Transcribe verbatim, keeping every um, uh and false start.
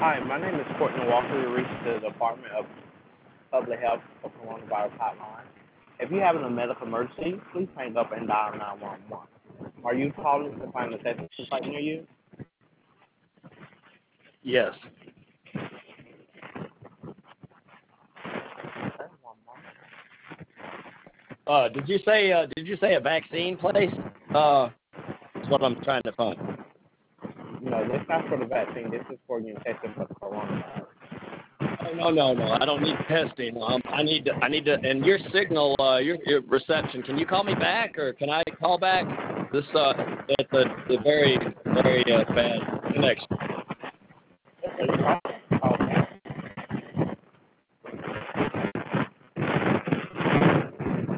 Hi, my name is Courtney Walker. You reached the Department of Public Health for Coronavirus Hotline. If you're having a medical emergency, please hang up and dial nine one one. Are you calling to find a testing site near you? Yes. Okay, one moment. Uh, did you say uh, did you say a vaccine place? Uh, that's what I'm trying to find. No, this is not for the vaccine. This is for you testing for coronavirus. Oh, no, no, no. I don't need testing. Um, I need to, I need to. And your signal, uh, your, your reception. Can you call me back, or can I call back? This uh, it's a, a very very uh, bad connection.